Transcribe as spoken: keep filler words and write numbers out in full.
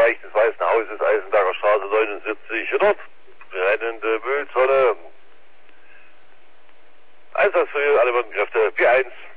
Bereich des Weißen Hauses, Eisendacher Straße neunundsiebzig. Dort brennende Mülltonne. Einsatzbefehl, alle Kräfte, vier eins.